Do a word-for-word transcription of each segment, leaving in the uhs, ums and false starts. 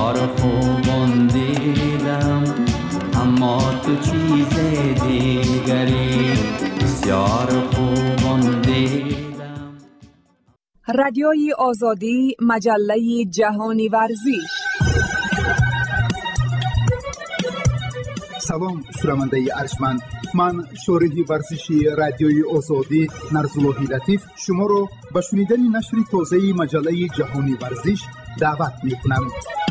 بسیار خوبان دیدم اما تو چیز دیگری بسیار خوبان دیدم. رادیوی آزادی، مجله جهانی ورزش. سلام شنونده ارجمند، من شورح ورزشی رادیوی آزادی نرزاللهی لطیف شما رو به شنیدن نشر تازه مجله جهانی ورزش دعوت می‌کنم.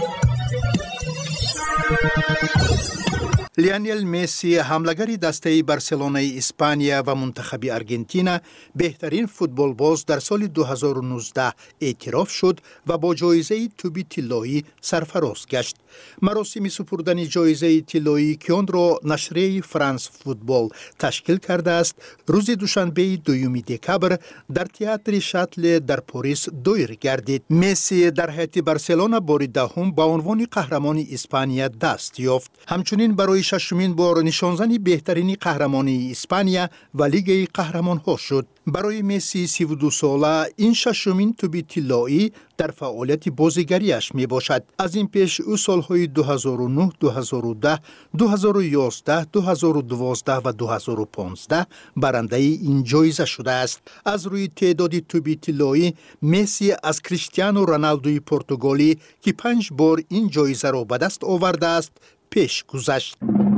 لیونل مسی حمله‌گر دسته بارسلونای اسپانیا و منتخب آرژانتین بهترین فوتبالباز در سال دو هزار و نوزده اعتراف شد و با جایزه توپ طلایی سرفراز گشت. مراسم سپردن جایزه طلایی که آن را نشریه فرانس فوتبال تشکیل کرده است، روز دوشنبه دوم دکامبر در تئاتر شاتل در پاریس دایر گردید. مسی در هیئت بارسلونا بار دهم با عنوان قهرمان اسپانیا دست یافت. همچنین برای ششمین بار نشانزنی بهترین قهرمانی اسپانیا و لیگ قهرمان‌ها شد. برای مسی سی و دو ساله این ششمین توپ طلایی در فعالیت بازیگریش می باشد. از این پیش او سالهای دو هزار و نه، دو هزار و ده، دو هزار و یازده، دو هزار و دوازده و دو هزار و پانزده برنده این جایزه شده است. از روی تعداد توپ طلایی مسی از کریستیانو رونالدوی پرتغالی که پنج بار این جایزه را به دست آورده است پیش گذشت.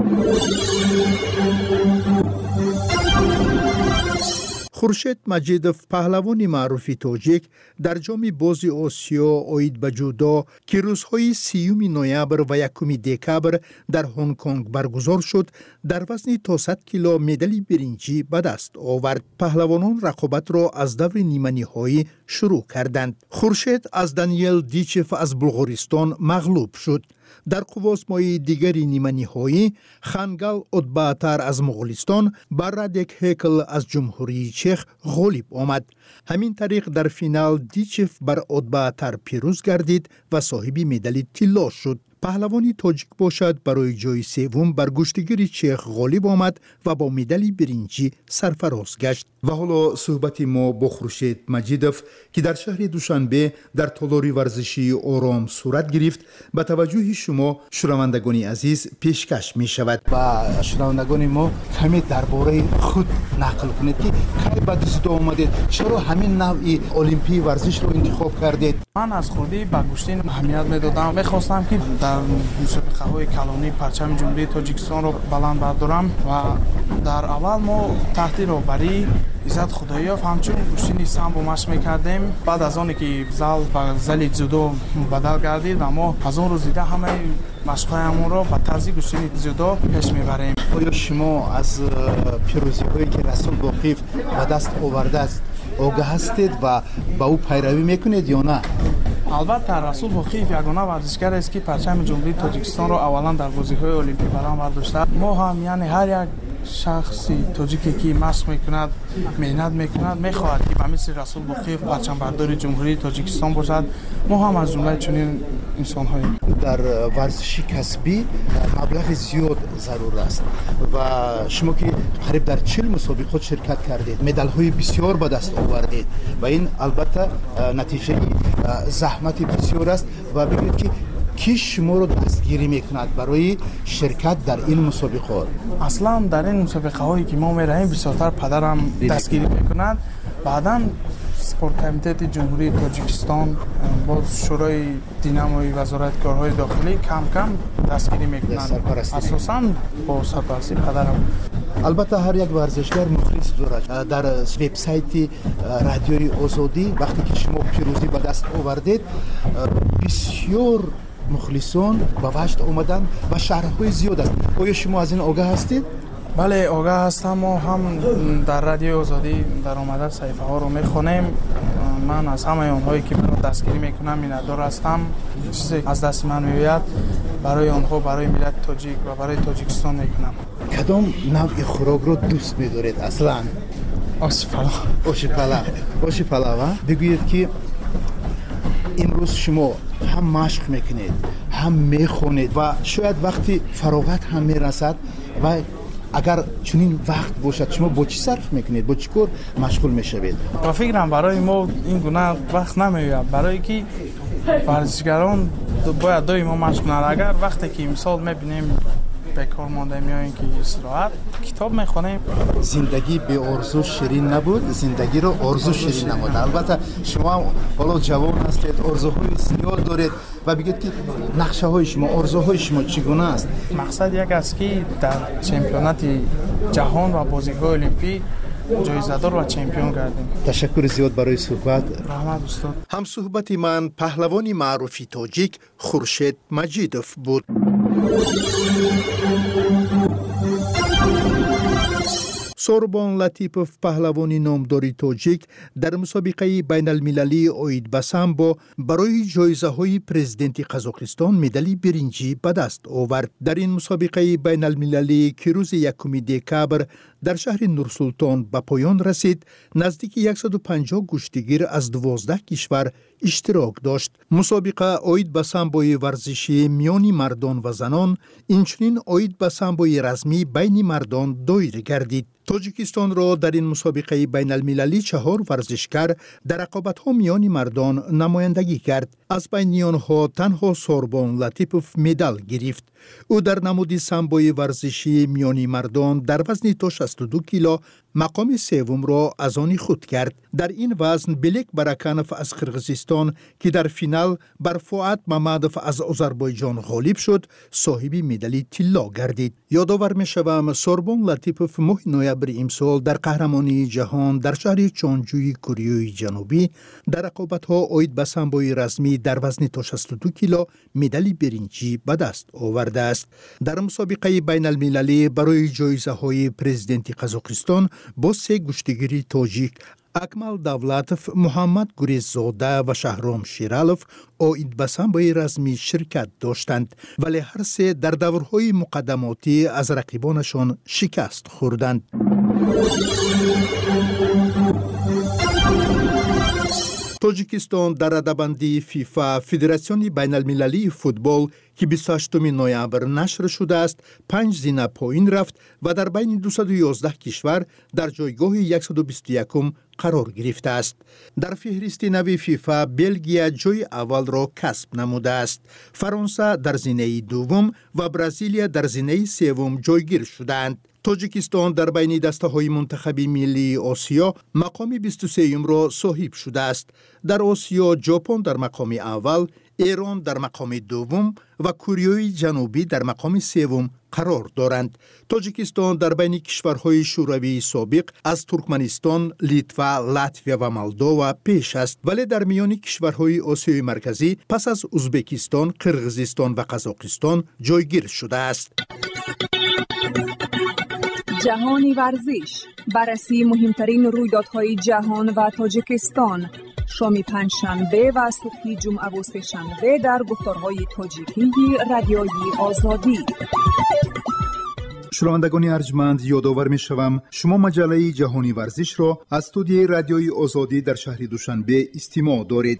خورشید مجیدوف پهلوان معروف تاجیک در جام باز آسیا آید به جودو که روزهای سیوم نوامبر و یکم دکامبر در هنگ کنگ برگزار شد در وزن تا صد کیلو مدال برنجی به دست آورد. پهلوانان رقابت را از دور نیمه نهایی شروع کردند. خورشید از دانیل دیچف از بلغارستان مغلوب شد. در قواسمای دیگری نیمه نهایی خانگال اودباتر از مغولستان بر رادیک هیکل از جمهوری چک غالب آمد. همین طریق در فینال دیچف بر اودباتر پیروز گردید و صاحب مدال طلا شد. پهلوانی تاجیک باشد برای جای سوم بر گشتگیر چک غالب آمد و با مدال برنجی سرفراز گشت. و حالا صحبت ما با خورشید مجیدوف که در شهر دوشنبه در تالار ورزشی آرام صورت گرفت به توجه شما شنوندگان عزیز پیشکش می شود. و شنوندگان ما کمی درباره خود نقل کنید که کی به دست آمدید، چرا همین نوعی المپی ورزش رو انتخاب کردید؟ من از خودی به گشتین اهمیت میدادم. میخواستم که در مسابقه های کلانی پرچم جمهوری تاجیکستان رو بلند بردارم و در اول ما تحت راهبری عزت خداییوف همچون گشتین سامبو مشق میکردیم. بعد از آنی که زال به زل جودو بدل گردید و ما از اون روز دیده همه مشق‌هایمون رو به طرز گشتین جودو پیش میبریم. آیا شما از پیروزی هایی که رسول واقف به دست آورده است آگاه هستید و با او پیروی میکنید یا نه؟ البته رسول واقف یگانه ورزشگر است که پرچم جمهوری تاجیکستان رو اولا در بازی‌های المپیک برام برداشته. ما هم یعنی هر یک شخصی تاجیکی که مشق میکند، مهنت میکند، میخواهد که به مثل رسول واقف پرچم بردار جمهوری تاجیکستان باشد. ما هم از جمله چنین انسان‌هاییم. در ورزش کسبی مبلغ زیاد ضرور است و شما که قریب در چهل مسابقات شرکت کردید، مدال‌های بسیار به دست آوردید و این البته نتیجه زحمت بسیار است و بگید که کی شما رو دستگیری میکند برای شرکت در این مسابقات؟ اصلا در این مسابقه هایی که ما میریم بسیارتر پدرم دستگیری میکند. بعدا سپورت کمیته جمهوری تاجیکستان با شورای دیناموی وزارت کارهای داخلی کم کم دستگیری میکنند. اساساً با سرپرستی پدرم. البته هر یک ورزشگر مخلص دارد. در وبسایت رادیوی آزادی وقتی که شما پیروزی به دست آوردید بسیار مخلصان به وجد آمدن و شرح‌های زیاد است. آیا شما از این آگاه هستید؟ بله آگاه هستم. ما هم در رادیو آزادی در آمده صحیفه ها رو میخونیم. من از همه اونهایی که من دستگیری میکنم میندار هستم. چیزی از دست من میوید برای آنها، برای ملت تاجیک و برای تاجیکستان میکنم. کدام نوع خوراک رو دوست میدارید اصلا؟ آش پلاو. آش پلاو. آش پلاو. بگویید که امروز شما هم مشق میکنید هم میخونید و شاید وقتی فراغت هم میرسد و اگر چنین وقت باشد شما با چی صرف میکنید؟ با چی کار مشغول میشوید؟ با فکرم برای ما این گونه وقت نمیاد، برای که ورزشگران باید دوی ما مشق کنند. اگر وقتی که مثال میبینیم بکار مانده میاییم که استراحت کتاب میخونیم. زندگی به آرزو شیرین نبود، زندگی رو آرزو شیرین نمود. البته شما حالا جوان هستید، آرزوهای زیاد دارید و بگید که نقشه های شما، آرزوهای شما چگونه است؟ مقصد یک است که در چمپیونات جهان و بازی‌های المپیک جایزه‌دار و چمپیون گردیم. تشکر زیاد برای صحبت. رحمت استاد. هم صحبت من پهلوانی معروف تاجیک خورشید مجیدوف بود. سوربان لطیپوف پهلوانی نامداری تاجیک در مسابقه بین المللی اوید به سامبو برای جایزه های پرزیدنت قزاقستان مدال برنجی به دست آورد. در این مسابقه بین المللی که روز یکم دکبر در شهر نورسلطان به پایان رسید، نزدیک صد و پنجاه کشتیگیر از دوازده کشور اشتراک داشت. مسابقه اوید به سامبوی ورزشی میان مردان و زنان اینچنین اوید به سامبوی رسمی بین مردان دایر گردید. تاجیکستان را در این مسابقه بین المللی چهار ورزشکار در رقابت‌ها میان مردان نمایندگی کرد. از بین آنها تنها سوربان لطیپوف مدال گرفت. او در نمود سامبوی ورزشی میان مردان در وزن تا شصت و دو کیلو مقام سوم را از آن خود کرد. در این وزن بلیک برکانوف از قرغیزستان که در فینال بر فؤاد ممدوف از آذربایجان غالب شد، صاحب مدال طلا گردید. یادآور می‌شوم سوربان لطیپوف ماه نوامبر امسال در قهرمانی جهان در شهر چانجوی کره جنوبی در رقابت‌ها اوید به سامبوی رسمی در وزن تا شصت و دو کیلو مدال برنجی به دست آورده است. در مسابقه بین المللی برای جایزه‌های پرزیدنت قزاقستان با سه کشتیگیر تاجیک اکمل دولتوف، محمد گریززاده و شهرام شیرالوف اوید به سامبوی رسمی شرکت داشتند، ولی هر سه در دورهای مقدماتی از رقیبانشان شکست خوردند. تاجیکستان در رده‌بندی فیفا فدراسیون بین المللی فوتبال که بیست و هشتم نوامبر نشر شده است، پنج زینه پایین رفت و در بین دویست و یازده کشور در جایگاه صد و بیست و یکم قرار گرفته است. در فهرست نو فیفا بلژیا جای اول را کسب نموده است. فرانسه در زینه دوم و برزیلیا در زینه سوم جایگیر شدند. تاجیکستان در بین دسته های منتخبی ملی آسیا مقام بیست و سوم را صاحب شده است. در آسیا ژاپن در مقام اول، ایران در مقام دوم و کره جنوبی در مقام سوم قرار دارند. تاجیکستان در بین کشورهای شوروی سابق از ترکمنستان، لیتوا، لاتویا و مولداوا پیش است، ولی در میان کشورهای آسیای مرکزی پس از ازبکستان، قرغیزستان و قزاقستان جایگیر شده است. جهانی ورزش، بررسی مهمترین رویدادهای جهان و تاجیکستان، شام پنجشنبه و صبح جمعه و سه‌شنبه در گفتارهای تاجیکی رادیوی آزادی. شنوندگان ارجمند، یادآور می‌شوم شما مجله جهانی ورزش را از استودیوی رادیوی آزادی در شهر دوشنبه استماع دارید.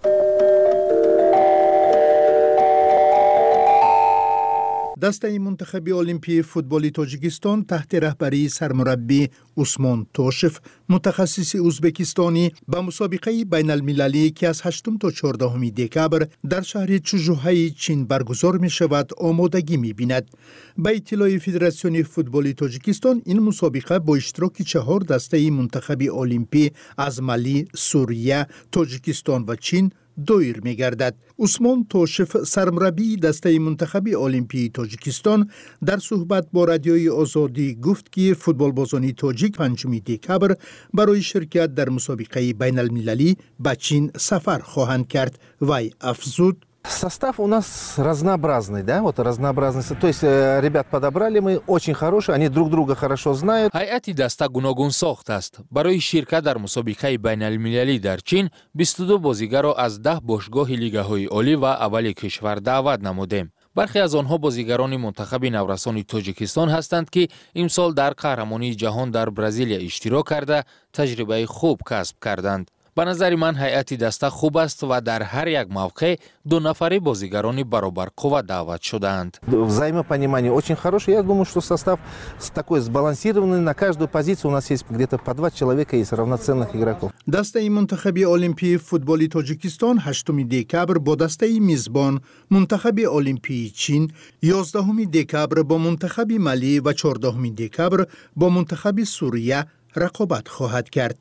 دسته منتخب المپی فوتبال تاجیکستان تحت رهبری سرمربی عثمان توشف، متخصص ازبکستانی، به مسابقه بین المللی که از هشتم تا چهاردهم دکبر در شهر چوژوهای چین برگزار می شود آمادگی می بیند. به اطلاع فدراسیون فوتبال تاجیکستان این مسابقه با اشتراک چهار دسته منتخب المپی از مالی، سوریه، تاجیکستان و چین دایر می گردد. عثمان توشف، سرمربی دسته منتخب المپی تاجیکستان، در صحبت با رادیوی آزادی گفت که فوتبال بازان تاجیک پنجم دکبر برای شرکت در مسابقه بین المللی به چین سفر خواهند کرد. وی افزود: Состав у нас разнообразный, да, вот разнообразный. То есть ребят подобрали мы очень хорошие, они друг друга хорошо знают. ҳайати даста гуногун сохт аст. барои ширкат дар мусобиқаи байналмилалӣ дар чин бисту ду бозигарро аз даҳ бошгоҳи лигаҳои олӣ ва аввали кишвар даъват намудем. бархе аз онҳо бозигарони мунтахаби наврасони тоҷикистон ҳастанд ки имсол дар қаҳрамонии ҷаҳон дар Бразилия иштирок карда таҷрибаи хуб касб карданд. به نظر من هیئت دسته خوب است و در هر یک موقع دو نفری بازیگران برابر قوه دعوت شدند. Взаимопонимание очень хорошее. Я думаю, что состав такой сбалансированный. На каждую позицию у нас есть где-то по два человека, есть равноценных игроков. دسته منتخب المپی فوتبال تاجیکستان هشتم دکبر با دسته میزبان منتخب المپی چین، یازدهم دکبر با منتخب ملی و چهاردهم دکبر با منتخب سوریه رقابت خواهد کرد.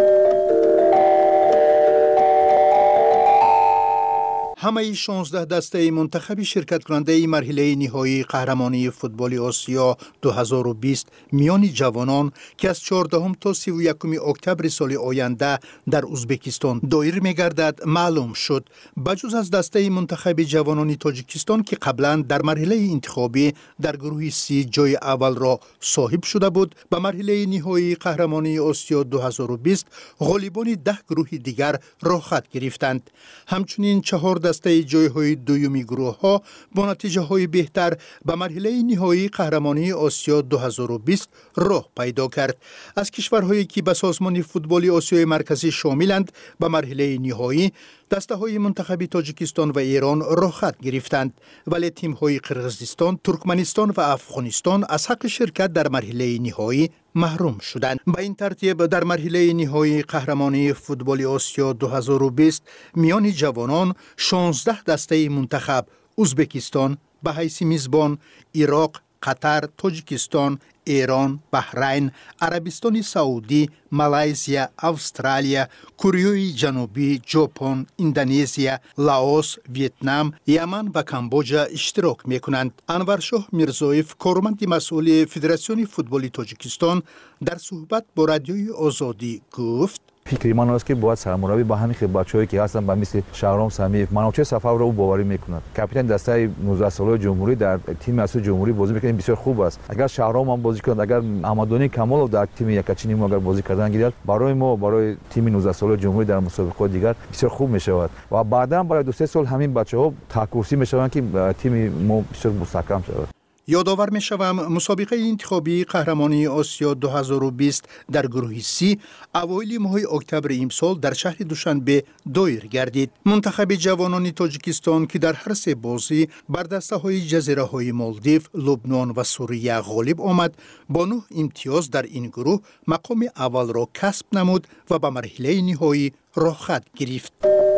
همه شانزده دسته منتخب شرکت کننده مرحله نهایی قهرمانی فوتبال آسیا دو هزار و بیست میان جوانان که از چهاردهم تا سی و یکم اکتبر سال آینده در ازبکستان دایر می‌گردد معلوم شد. بجز از دسته منتخب جوانان تاجیکستان که قبلا در مرحله انتخابی در گروه سی جای اول را صاحب شده بود، به مرحله نهایی قهرمانی آسیا دو هزار و بیست غالبان ده گروه دیگر راه خط گرفتند. همچنین چهار دسته جایهای دومی گروه ها با نتیجه های بهتر به مرحله نهایی قهرمانی آسیا دو هزار و بیست راه پیدا کرد. از کشورهایی که به سازمان فوتبال آسیای مرکزی شاملند به مرحله نهایی دسته های منتخب تاجیکستان و ایران راه خط گرفتند، ولی تیم های قرغیزستان، ترکمنستان و افغانستان از حق شرکت در مرحله نهایی محروم شدند. به این ترتیب در مرحله نهایی قهرمانی فوتبال آسیا دو هزار و بیست میان جوانان شانزده دسته منتخب ازبکستان به حیث میزبان، عراق، قطر، تاجیکستان، ایران، بحرین، عربستان سعودی، مالایزیا، استرالیا، کره جنوبی، ژاپن، اندونزیا، لاوس، ویتنام، یمن و کامبوجا اشتراک میکنند. انورشاه میرزایف، کارمند مسئول فدراسیون فوتبال تاجیکستان، در صحبت با رادیوی آزادی گفت: فکری من است که باید سرمربی با همین بچه‌هایی که هستن با مثل شهرام سمیف، منوچه صفا رو باوری میکنند. کاپیتان دسته نوزده ساله جمهوری در تیم اصلی جمهوری بازی میکنه، بسیار خوب است. اگر شهرام هم بازی کنه، اگر احمدانی کمال در تیم یکچینی ما اگر بازی کردن گیرد، برای ما برای تیم نوزده ساله جمهوری در مسابقات دیگر بسیار خوب میشود و بعدا برای دو سه سال همین بچه‌ها تکورسی میشوند که تیم ما بسیار مستحکم شود. یادآور می شوم مسابقه انتخابی قهرمانی آسیا دو هزار و بیست در گروه سی اوایل ماه اکتبر امسال در شهر دوشنبه دایر گردید. منتخب جوانان تاجیکستان که در هر سه بازی بر دسته های جزیره های مالدیو، لبنان و سوریه غالب آمد، با نه امتیاز در این گروه مقام اول را کسب نمود و به مرحله نهایی راه خط گرفت.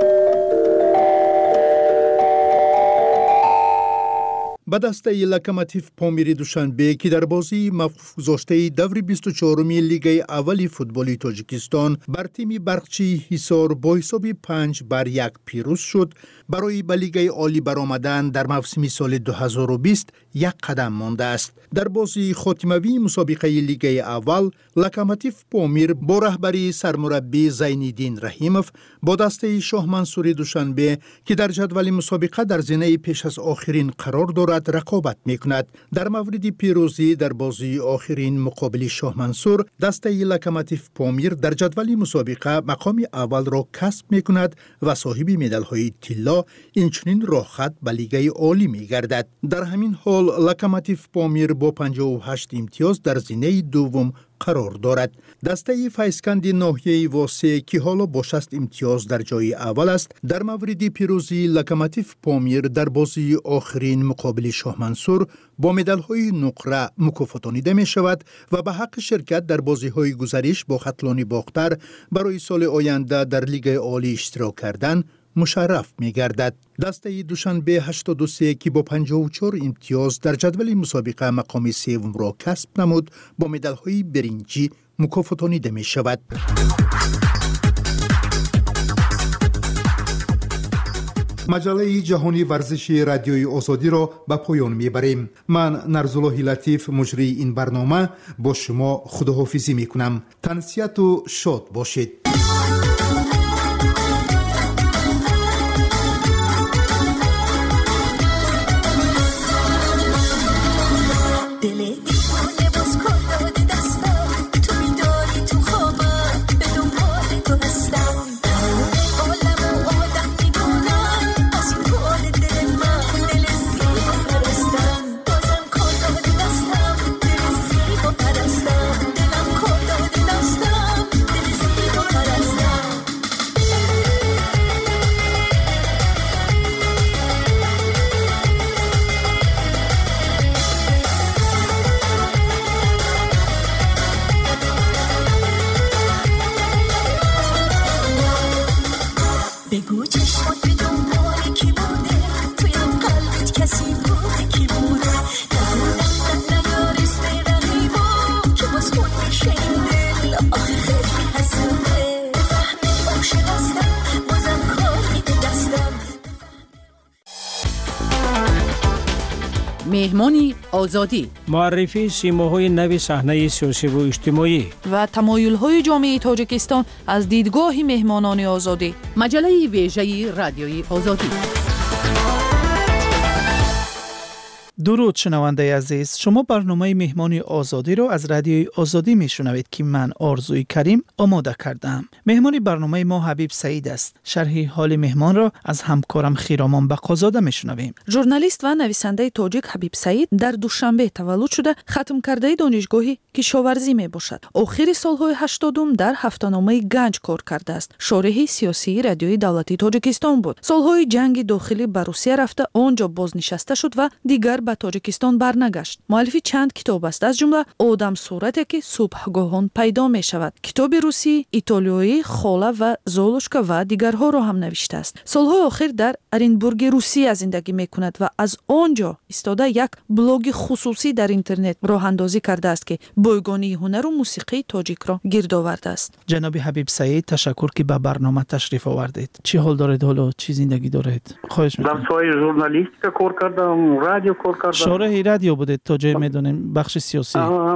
به دسته لوکوموتیو پامیر دوشنبه که در بازی موقوف گذاشته دور بیست و چهارم لیگ اول فوتبال تاجیکستان بر تیم برقچی حصار با حساب پنج بر یک پیروز شد، برای به لیگ عالی برآمدن در موسم سال دو هزار و بیست یک قدم مانده است. در بازی خاتموی مسابقه لیگ اول لوکوموتیو پامیر با رهبری سرمربی زین‌الدین رحیموف با دسته شاه منصور دوشنبه که در جدول مسابقه در زینه پیش از آخرین قرار دارد رقابت میکند. در مورد پیروزی در بازی آخرین مقابل شاه منصور، دسته لوکوموتیو پامیر در جدول مسابقه مقام اول را کسب میکند و صاحب مدال های طلا، اینچنین راه خط به لیگ عالی میگردد. در همین حال لوکوموتیو پامیر با پنجاه و هشت امتیاز در زینه دوم قرار دارد. دسته فیسکند ناحیه واسه که حالا با شصت امتیاز در جای اول است، در مورد پیروزی لوکوموتیو پامیر در بازی آخرین مقابل شاه منصور با مدال های نقره مکافاتانیده می شود و به حق شرکت در بازی های گزارش با خطلان باختر برای سال آینده در لیگ عالی اشتراک کردن مشرف می گردد. دسته دوشنبه هشتاد و سه که با پنجاه و چهار امتیاز در جدول مسابقه مقام سوم را کسب نمود، با مدال های برنجی مکافاتانیده می شود. مجله جهانی ورزشی رادیوی آزادی را به پایان میبریم. من نرزالله لطیف مجری این برنامه با شما خداحافظی میکنم. تنسیت و شاد باشید. دلم کار دادی دستم، دل زیبا مهمانی آزادی، معرفی سیماهای نو صحنه سیاسی و اجتماعی و تمایل‌های جامعه تاجیکستان از دیدگاه مهمانان آزادی. مجله ویژه رادیوی آزادی. درود شنونده عزیز، شما برنامه مهمانی آزادی رو از رادیوی آزادی میشنوید که من آرزوی کریم آماده کردم. مهمانی برنامه ما حبیب سعید است. شرح حال مهمان را از همکارم خیرامان بقازاده میشنویم. ژورنالیست و نویسنده تاجیک حبیب سعید در دوشنبه تولد شده، ختم کرده دانشگاهی کشاورزی می باشد. آخر سالهای هشتادم در هفته‌نامه گنج کار کرده است. شارح سیاسی رادیوی دولتی تاجیکستان بود. سالهای جنگ داخلی به روسیه رفته، آنجا بازنشسته شد و دیگر به تاجیکستان برنگشت. مؤلف چند کتاب است، از جمله آدم صورتی که صبحگاهان پیدا می شود. کتاب روسی، ایتالیایی، خاله و زولوشکا و دیگرها را هم نوشته است. سالهای آخر در ارینبورگ روسیه زندگی می کند و از آنجا ایستاده یک بلاگ خصوصی در اینترنت راه اندازی کرده است که بایگانی هنر و موسیقی تاجیک را گرد آورده است. جناب حبیب سعید، تشکر که به برنامه تشریف آوردید. چی حال دارید؟ حالا چی زندگی دارید؟ خواهش می‌کنم. در سایه ژورنالیستیک کار کردم، رادیو کار کردم. شارح رادیو بودید تا جای میدونیم بخش سیاسی.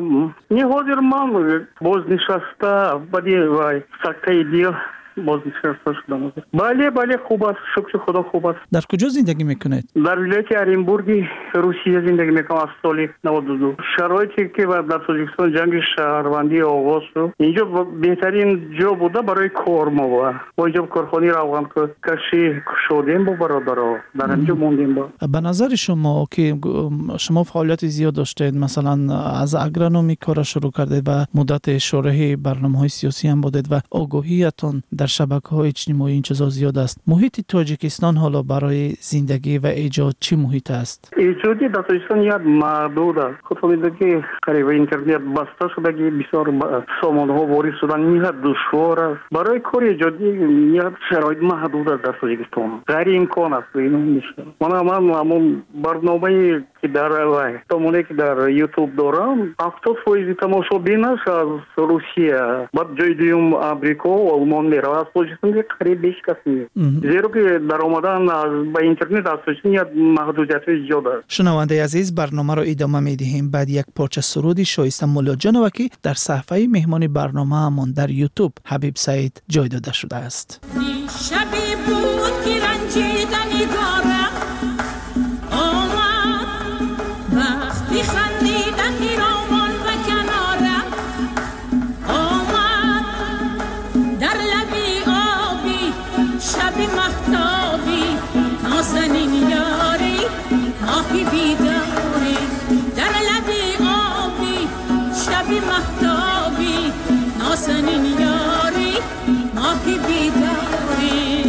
نه حاضر من بازنشسته بدی وای سکته دیو بازنشسته شدم. بله بله خوب است، شکر خدا خوب است. در کجا زندگی میکنید؟ در ولایت ارینبورگ روسیه زندگی میکنم از سال نود و دو. شرایطی که در تاجیکستان جنگ شهروندی آغاز شد، اینجا بهترین جا بوده برای کار ما. با اینجا کارخانه روغن کشی شدیم با برادرها، در اینجا موندیم. با به نظر شما که شما فعالیت زیاد داشتید، مثلا از اگرونومی کار شروع کردید و مدت شارح برنامه‌های سیاسی هم بودید و آگاهیتون در شبکه‌های اجتماعی این چیزا زیاد است. محیط تاجیکستان حالا برای زندگی و ایجاد چی محیط است؟ ایجادی در تاجیکستان یاد محدود است. خود فهمیدید که قریب اینترنت بسته شده که بسیار سامانه‌ها وارد شدن میاد دشوار است. برای کار ایجادی میاد شرایط محدود است در تاجیکستان. غیر امکان است اینو میشه. من من همون برنامه‌ای که در تمونه که در یوتیوب دارم هفتاد درصد تماشابین است از روسیه، بعد جای دوم آمریکا و آلمان میره. از تاجیکستان قریب بیش کس نیست، زیرا که در آمدن با اینترنت از تاجیکستان محدودیت زیاد است. شنونده عزیز، برنامه را ادامه میدهیم بعد یک پارچه سرودی شایسته مولا جانوکی در صفحه مهمان برنامه همان در یوتیوب حبیب سعید جای داده شده است. شبی بود که رنجیدنی دارم آمد وقتی خندیدن ایرامان و کنارم آمد در لبی آبی شبی مهتابی نازنین یاری ماهی بیداری در لبی آبی شبی مهتابی نازنین یاری ماهی بیداری.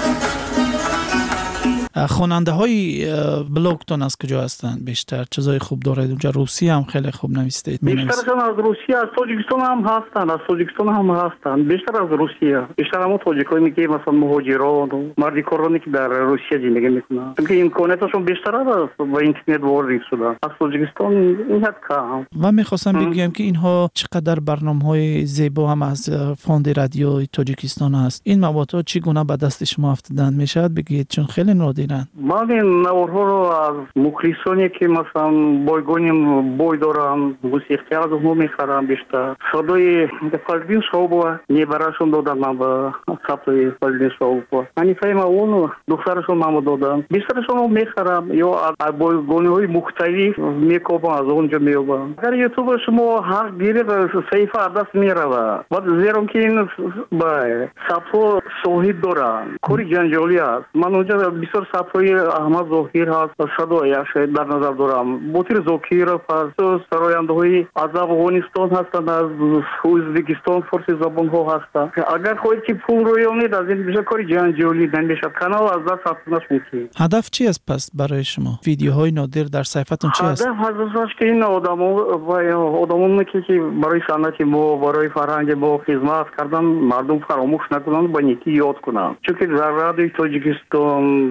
خواننده های بلاگتون از کجا هستند بیشتر؟ چیزای خوب دارید اونجا؟ روسی هم خیلی خوب نویسید. بیشترشون از روسیه، از تاجیکستان هم هستند، از تاجیکستان هم هستند. بیشتر از روسیه، بیشتر هم تاجیکایی که مثلا مهاجران و مردی کارانی که در روسیه زندگی میکنن، چون امکاناتشون بیشتر است و اینترنت وارد شده. از تاجیکستان این حد کم. و میخواستم بگم که اینها چقدر برنامه‌های زیبا هم از فوند رادیو تاجیکستان هست. این مواد چگونه به دست شما افتادن میشد بگید، چون خیلی نادرن. من این نوارها رو از مخلصانی که مثلا بایگانیم بای دارم موسیقی از اونها میخرم. بیشتر صدای فالبین شاوبا نیبراشون دادم من به ثبت فالبین شاوبا. من فهم اون دخترشون من دادم. بیشترشون رو میخرم یا از بایگانی های مختلف میکوبم، از اونجا میوبم. اگر یوتیوب شما حق گیره صحیفه عدس میروه و زیرا که این با ثبت شاهد دارم کاری جنجالی است. من اونجا بسیار صفای احمد ظاهر هست و صدای شاید در نظر دارم. بوتیر زاکیر فارس سراینده های از افغانستان هستند، از ازبکستان فارسی زبان ها هستند. اگر خواهید که پول رویانید از این بیشتر کاری جنجالی نمیشه. کانال از دست رفتنش ممکن. هدف چی است پس برای شما؟ ویدیوهای نادر در صفحتون چی است؟ هدف هستش که این آدما و آدمانی که برای صنعت ما، برای فرهنگ ما خدمت کردن مردم فراموش نکنند، با نیکی یاد کنند. چون که در رادیوی تاجیکستان، در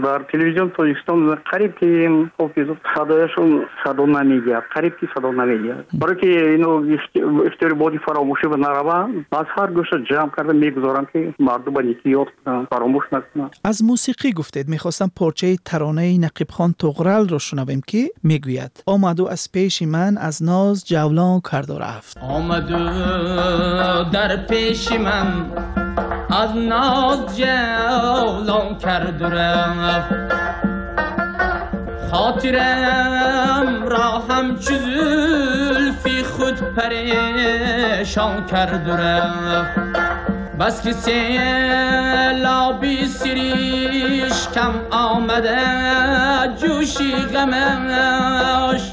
تلویزیون تاجیکستان قریب که این حافظ صدایشون صدا نمیگه، قریب که صدا نمیگه. برای که اینو اختیار بادی فراموشی و نروا از هر گوشه جمع کرده میگذارم که مردم با یکی یاد فراموش نکنن. از موسیقی گفتید، میخواستم پارچه ترانه نقیب خان طغرل رو شنویم که میگوید آمد و از پیش من از ناز جولان کرد و رفت. آمد در پیش من از ناز جولان کرد و رفت، خاطرم را همچو زلفی خود پریشان کرد و رفت. بس که سیلابی سریش کم آمده جوشی غمش،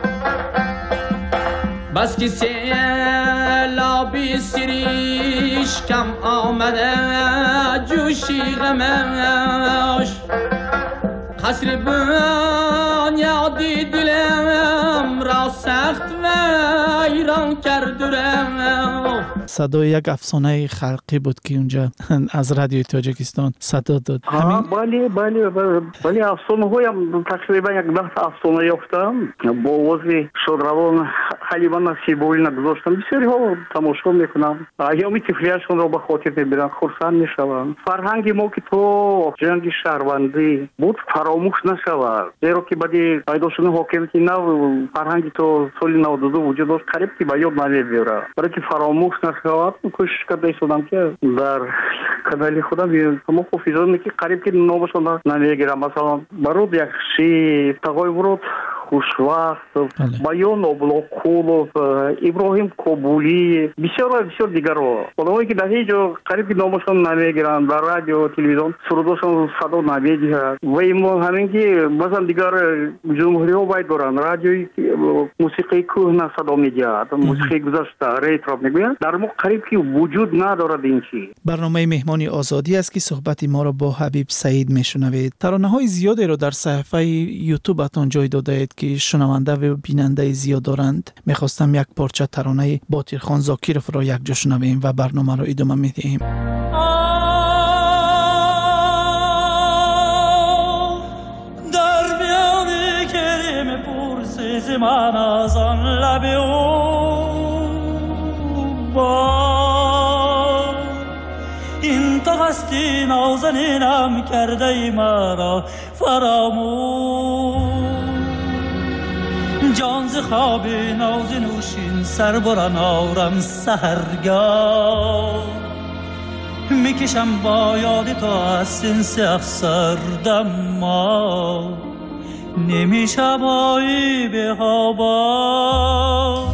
بس که سیلابی سریش کم آمده جوشی غمش. قصر بنیادی دلم را سخت ویران کرد و رفت. صدای یک افسانه خلقی بود که اونجا از رادیوی تاجیکستان صدا داد. همین بله بله بله افسانه هایم تقریبا یک ده افسانه یافتم با آواز شادروان حلیمه نصیبوی نگذاشتم. بسیاری ها تماشا میکنم، ایام طفلیشون را به خاطر میبرن، خرسند میشوند. فرهنگ ما که تو جنگ شهروندی بود فراموش نشود، زیرا که بعدی پیدا شدن حاکمیت نو فرهنگ تو سال نود و دو وجود داشت، قریب که به یاد نمیبره. برای که فراموش نشود کوشش کرده ایستادم که در کانال خودم تمام حافظان که قریب که نامشون نمیگیرم. مثلا برود یک شی تقای ورود خوشوقت، بیان ابلاقولов، ابراهیم کابولی، بسیار بسیار دیگر رو آدمایی که در هیچ جا قریب که نامشون نمیگیرن، در رادیو تلویزیون سرودشون صدا نمیگیرن. و این همین که مثلا دیگر جمهوری ها باید دارن رادیوی موسیقی کهنه صدا میگیرد، موسیقی گذشته ریترو میگویند، در ما قریب که وجود ندارد این چی. برنامه مهمانی آزادی است که صحبت ما را با حبیب سعید میشنوید. ترانه‌های زیادی رو در صفحه یوتیوبتان جای داده اید که شنونده و بیننده زیاد دارند. میخواستم یک پارچه ترانه باطل خان زاکیروف را یک جا شنویم و برنامه را ادامه میدهیم. در میان کریم پرسیز من از آن لب او با این تو هستی نازنینم کرده ای مرا فراموش. جان ز خواب ناز نوشین سر بران آرم سحرگاه، میکشم با یاد تو از سین سیاه سردم ما نمیشم آیی به خوابا.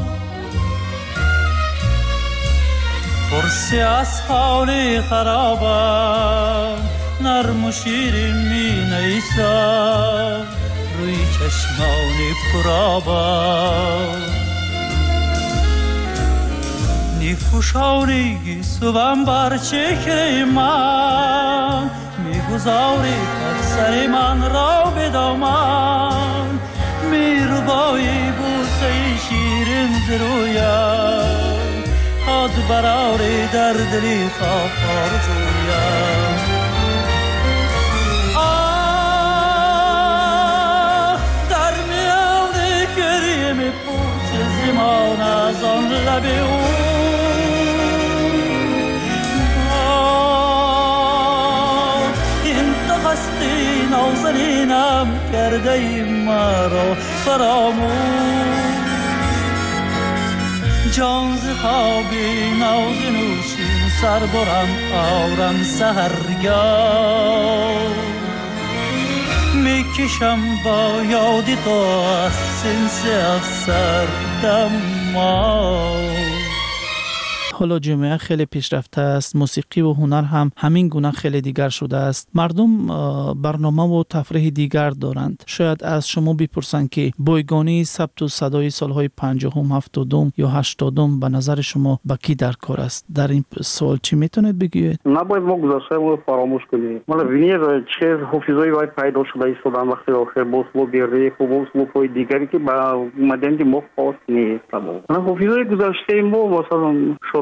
پرسی از حالی خرابم نرم و شیرین می نیسم روی چشمانی پرابا. نیفوشانی گیسوم بر چهره من، میگذاری سر من را به دامن، میربایی بوسه شیرین ز رویم، حد براری در دلی خواه آرزویم. زمان از آن لب او این تو هستی نازنینم کرده ای مرا فراموش. جان ز خوابی ناز نوشین سر برم آرم سحرگاه، میکشم با یادی تو از سین سیاه سردم ما. حالا جامعه خیلی پیشرفته است، موسیقی و هنر هم همین گونه خیلی دیگر شده است. مردم برنامه و تفریح دیگر دارند. شاید از شما بپرسند که بایگانی ثبت و صدای سالهای پنجاهم، هفتادم یا هشتادم به نظر شما با کی در کار است؟ در این سوال چی میتونید بگید؟ نباید ما گذشته رو فراموش کنیم. مالا وینیر چه حافظایی باید پیدا شده ایستادن وقتی آخر باز با بیره و باز با پای دیگری که با مدنی ما خاص نیست. حافظای گذشته ما مثلا شد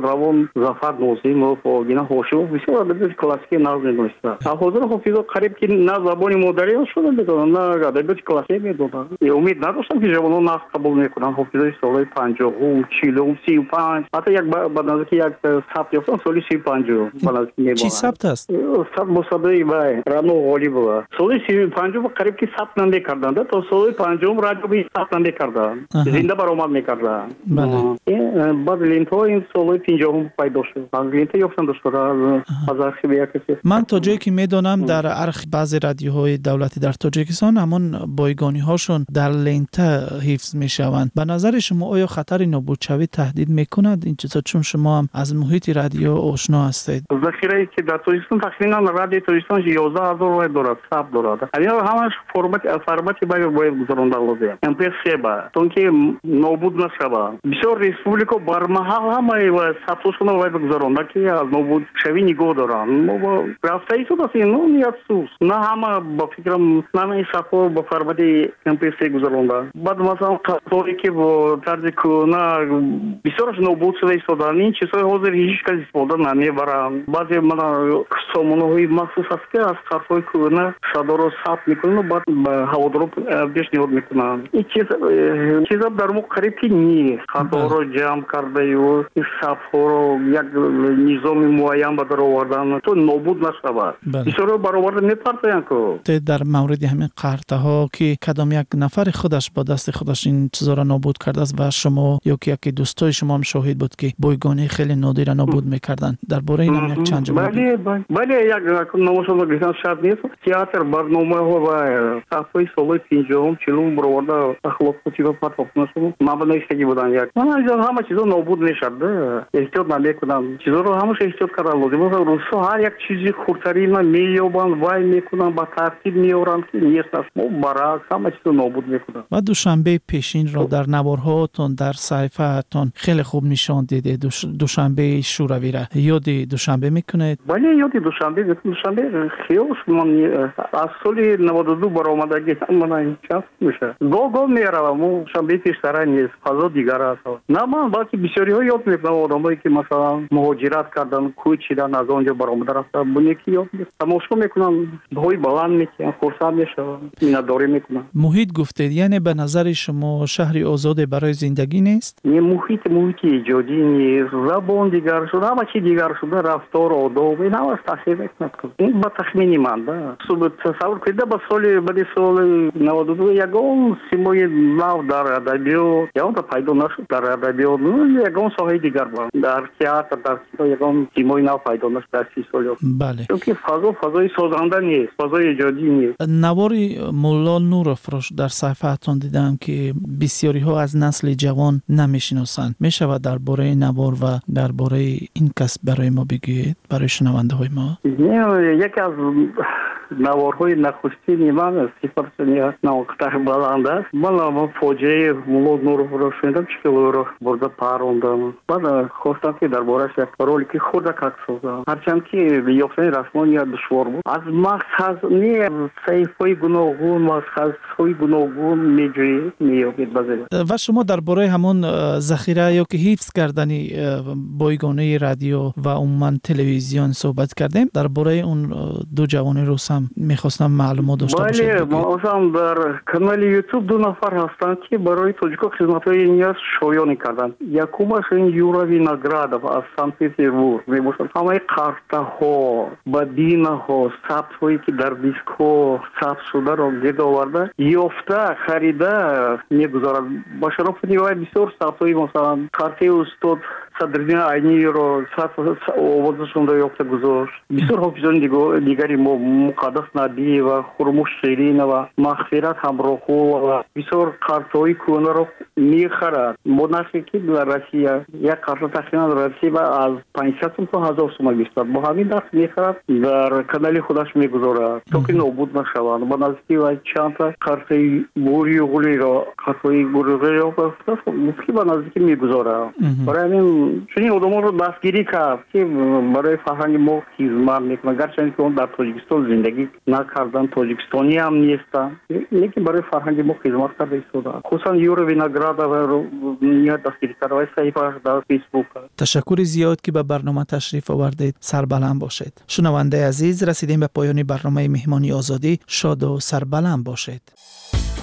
равон Зафар Нозимов, Гина Хошимов бисёр адабиёти классикӣ назм мебонистанд. ҳозир ҳофизо қариб ки на забони модариён шуда медонанд, на адабиёти классикӣ медонанд. Умид надоштам ки ҷавонон нақд қабул мекунанд. ҳофизои солҳои панҷоҳум, чилум, сию панҷ, ҳатто як ба назди як сабт ёфтам соли сию панҷум ба назди мебонанд. Чӣ сабт аст? Сабт бо садои вай Раъно Ғолибова. Соли сию панҷум қариб ки сабт намекарданд, то соли панҷум радиои сабт намекарданд. Зинда баромад мекарданд. Бале. баъд лентаҳо ин солҳои пинҷоҳум пайдо шуд. Аз лента ёфтам дошта аз архиви як касе. Ман то ҷое ки медонам дар архив баъзе радиоҳои давлатӣ дар Тоҷикистон ҳамон бойгониҳошон дар лента ҳифз мешаванд. Ба назари шумо оё хатари нобудшавӣ таҳдид мекунад ин чизо, чун шумо ҳам аз муҳити радио ошно ҳастед? захирае ки дар Тоҷикистон тақрибан радиои Тоҷикистон ёздаҳ ҳазор вай дорад, сабт дорад. Ҳамин ҳамаш формати формати бояд гузаронда лозим. эм пи эс ба то ки нобуд нашавад. Бисёр республика бармаҳал ҳамаи ва сабтошона бояд гузаронда ки аз нобудшавӣ нигоҳ доранд. мо ба рафтаи шуд аст ин не афсус. На ҳама ба фикрам намаи сафо ба формати эм пи эс гузаронда. баъд масалан қаторе ки бо тарзи кӯна бисёраш нобуд шуда истоданд. ин чизҳои ҳозир ҳеҷ кас истифода намебаранд. баъзе мана сомонаҳои махсус аст ки аз сафҳои кӯна садоро сабт мекунанд ва баъд ба ҳаводорон пешниҳод мекунанд. ин чиза дар мо қариб ки нест. хаторо ҷамъ кардаю сафҳоро як низоми муайян ба дар овардан то нобуд нашавад. бисёро бароварда мепартоянд ку. те дар мавриди ҳамин қартаҳо ки кадом як нафари худаш ба дасти худаш ин чизоро нобуд кардааст ва шумо ё ки яке дӯстои шумо ҳам шоҳид буд ки бойгонии хеле нодира нобуд мекарданд. дар бораи ин ҳам як чанд ҷумла бале як номашон гирифтан шарт нест. театр барномаҳо ва сафҳои солҳои пинҷоҳум чилум бароварда ахлоқоти ва партофнашон мабнавиштагӣ буданд. як ҳама чизо нобуд мешавад. эҳтиёт намекунанд. чизоро ҳамаша эҳтиёт кардан лозим. рӯзҳо ҳар як чизи хурдтарина меёбанд, вай мекунанд, ба тартиб меоранд ки нест аст. мо баръакс ҳама чизо нобуд мекунанд. ва душанбеи пешинро дар наворҳоатон дар саҳифаатон хеле хуб нишон дидед. душанбеи шӯравиро ёди душанбе мекунед? бале ёди душанбе душанбе хиёш ман аз соли наводу ду баромадагӣ мана час меша гоҳ гоҳ меравам. мо душанбеи пештара нест, фазо дигар аст. на ман балки бисёриҳо ёд мекунам. одамое ки масалан муҳоҷират кардан, кӯч чидан, аз он ҷо баромада рафтан, буне ки ёд тамошо мекунам, ҳои баланд мекунам, хурсанд мешавам, миннатдорӣ мекунам. муҳит гуфтед, яъне ба назари шумо шаҳри озоде барои зиндагӣ нест? не муҳит муҳити иҷодӣ нест, забон дигар шуда, ҳама чи дигар шуда, рафтор, одоб ин ҳамаш таъсир мекунад. ин ба тахмини ман да. тасаввур кунед ба соли баъди соли наводу ду ягон симои нав дар адабиёт ягонта пайдо нашуд. дар адабиёт ягон соҳаи дигар бар. дар театр, дар кино ягон симои нав пайдо нашуд дар си соли. бале. чунки фазо фазои созанда нест, фазои иҷодӣ нест. навори мулло нуровро дар саҳифаатон дидам ки бисёриҳо аз насли ҷавон намешиносанд. мешавад дар бораи навор ва дар бораи ин касб барои мо бигӯед, барои шунавандаҳои мо? яке аз наворҳои нахустини ман сифарчани навоқтар баланд аст. ман фоҷиаи мулло нуровро шунидам, чӣ ки ӯро бурда парондам. баъд хостам ки дар бораш як ролики хурдак акс созам. ҳарчанд ки ёфтани расмон як душвор буд. аз мақсад не саҳифаҳои гуногун мақсадҳои гуногун меҷӯед, меёбед баъзе. ва шумо дар бораи ҳамон захира ё ки ҳифз кардани бойгонаи радио ва умуман телевизион суҳбат кардем. дар бораи он ду ҷавони рус ҳам мехостам маълумот дошта бошед. бале мазам дар канали ютуб ду нафар ҳастанд ки барои тоҷико хизматҳои ниёз шоёнӣ карданд. якумаш ин Юра Виноградов аз Санкт-Петербург мебошад. ҳамаи қартаҳо, бадинаҳо, сабтҳое ки дар дискҳо сабт шударо гирд оварда ёфта харида мегузорад. ба шарофати вай бисёр сабтҳои масалан қартаи устод Садриддин Айниро овозашонро ёфта гузошт. бисёр ҳофизони дигари мо Муқаддас Набиева, Хурмуш Шеринова, Мағфират Ҳамроҳулова бисёр қартаҳои кӯнаро мехарад. бо нархе ки дар Россия як қарта тақрибан Россия аз панҷсад сум то ҳазор сум мебистад. бо ҳамин нарх мехарад, дар канали худаш мегузорад то ки нобуд нашавад. ба наздики вай чандта қартаи Бурюғулиро қартаи Бурюғулиро ба наздики мегузорад. барои ҳамин чунин одамонро дастгирӣ кард ки барои фарҳанги мо хизмат мекунад, гарчанде ки он дар тоҷикистон зиндагӣ накардан, тоҷикистониам нестанд, лекин барои фарҳанги мо хизмат карда истодааст. хусусан Юра Виноградова ниҳоят дастгирӣ карда ва саҳифааш дар фейсбук. ташаккури зиёд ки ба барнома ташриф овардед. Сарбаланд бошед. шунавандаи азиз, расидем ба поёни барномаи меҳмони озодӣ. шоду сарбаланд бошед.